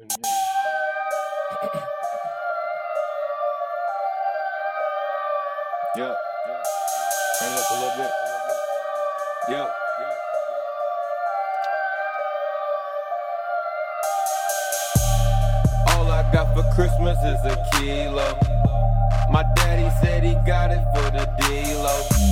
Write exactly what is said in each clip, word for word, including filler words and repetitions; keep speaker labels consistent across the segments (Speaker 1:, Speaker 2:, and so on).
Speaker 1: Yeah. Turn it up a little bit. Yeah. All I got for Christmas is a kilo. My daddy said he got it for the D-Lo.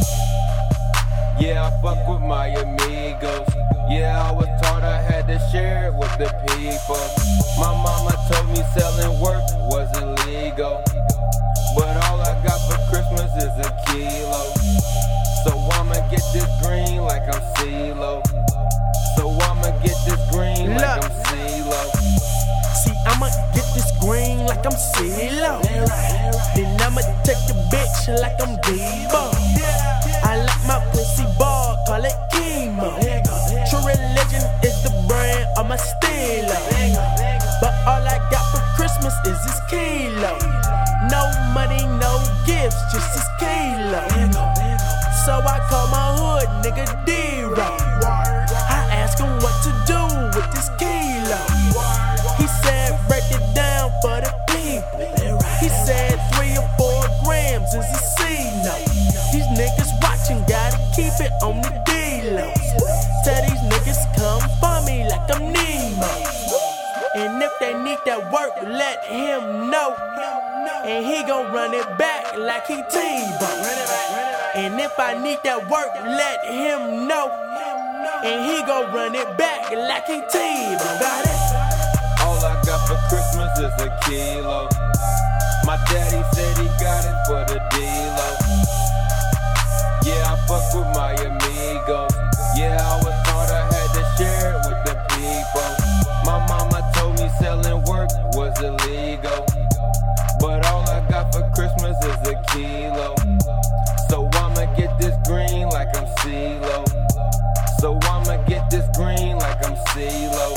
Speaker 1: Yeah, I fuck with my amigos. Yeah, I was taught I had to share it with the people. My mama told me selling work was illegal. But all I got for Christmas is a kilo. So I'ma get this green like I'm CeeLo. So I'ma get this green
Speaker 2: Look.
Speaker 1: like I'm CeeLo.
Speaker 2: See, I'ma get this green like I'm CeeLo. Then I'ma take the bitch like I'm Debo. I like my pussy ball, call it chemo. True religion is the brand of my stilo. But all I got for Christmas is this kilo. No money, no gifts, just this kilo. So I call my hood nigga D-Ro. I ask him what to do with this kilo. He said break it down for the people. He said three or four grams is a C-note. These niggas watching, gotta keep it on the D-Lo. Tell these niggas come for me like I'm Nemo. And if they need that work, let him know. And he gon' run it back like he Tebow. And if I need that work, let him know. And he gon' run it back like he Tebow. Got it?
Speaker 1: All I got for Christmas is a kilo. My daddy said he got it for the D-Lo. Yeah, I fuck with my amigos. Yeah, I was taught I had to share it with the people. My mama told me selling work was illegal. But all I got for Christmas is a kilo. So I'ma get this green like I'm CeeLo. So I'ma get this green like I'm CeeLo.